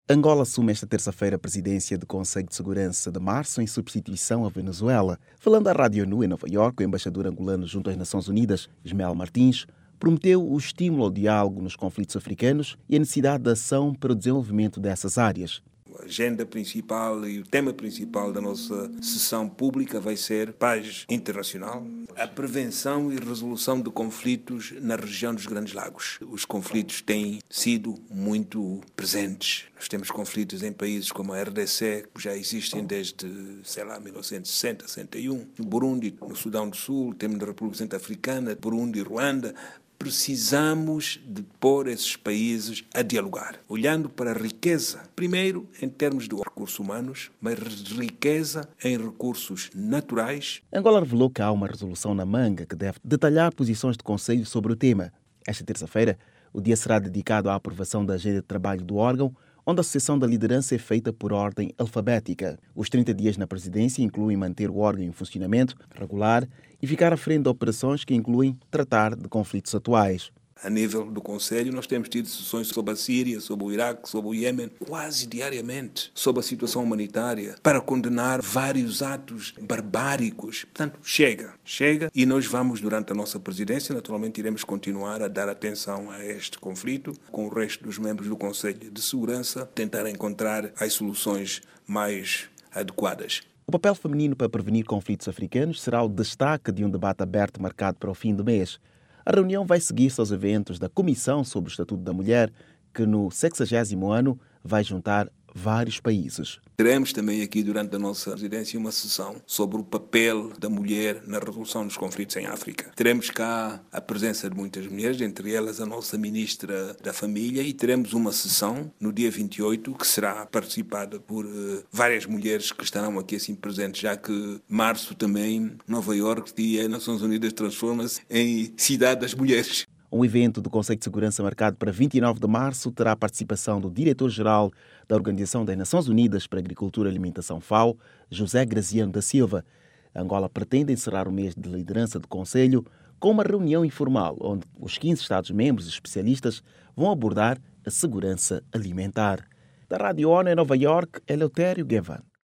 Angola assume esta terça-feira a presidência do Conselho de Segurança de Março em substituição à Venezuela. Falando à Rádio ONU em Nova Iorque, o embaixador angolano junto às Nações Unidas, Ismael Martins, prometeu o estímulo ao diálogo nos conflitos africanos e a necessidade de ação para o desenvolvimento dessas áreas. A agenda principal e o tema principal da nossa sessão pública vai ser paz internacional, a prevenção e resolução de conflitos na região dos Grandes Lagos. Os conflitos têm sido muito presentes. Nós temos conflitos em países como a RDC, que já existem desde, 1960, 61. No Burundi, no Sudão do Sul, temos na República Centro-Africana, Burundi, Ruanda. Precisamos de pôr esses países a dialogar, olhando para a riqueza, primeiro em termos de recursos humanos, mas riqueza em recursos naturais. Angola revelou que há uma resolução na manga que deve detalhar posições do Conselho sobre o tema. Esta terça-feira, o dia será dedicado à aprovação da agenda de trabalho do órgão, onde a sucessão da liderança é feita por ordem alfabética. Os 30 dias na presidência incluem manter o órgão em funcionamento regular e ficar à frente de operações que incluem tratar de conflitos atuais. A nível do Conselho, nós temos tido sessões sobre a Síria, sobre o Iraque, sobre o Iêmen, quase diariamente, sobre a situação humanitária, para condenar vários atos barbáricos. Portanto, chega. E nós vamos, durante a nossa presidência, naturalmente iremos continuar a dar atenção a este conflito, com o resto dos membros do Conselho de Segurança, tentar encontrar as soluções mais adequadas. O papel feminino para prevenir conflitos africanos será o destaque de um debate aberto marcado para o fim do mês. A reunião vai seguir-se aos eventos da Comissão sobre o Estatuto da Mulher, que no 60º ano vai juntar vários países. Teremos também aqui, durante a nossa residência, uma sessão sobre o papel da mulher na resolução dos conflitos em África. Teremos cá a presença de muitas mulheres, entre elas a nossa Ministra da Família, e teremos uma sessão no dia 28, que será participada por várias mulheres que estarão aqui assim presentes, já que março também, Nova Iorque e as Nações Unidas transforma-se em cidade das mulheres. Um evento do Conselho de Segurança marcado para 29 de março terá a participação do diretor-geral da Organização das Nações Unidas para a Agricultura e Alimentação FAO, José Graziano da Silva. Angola pretende encerrar o mês de liderança do Conselho com uma reunião informal, onde os 15 Estados-membros e especialistas vão abordar a segurança alimentar. Da Rádio ONU em Nova Iorque, Eleutério Guevara.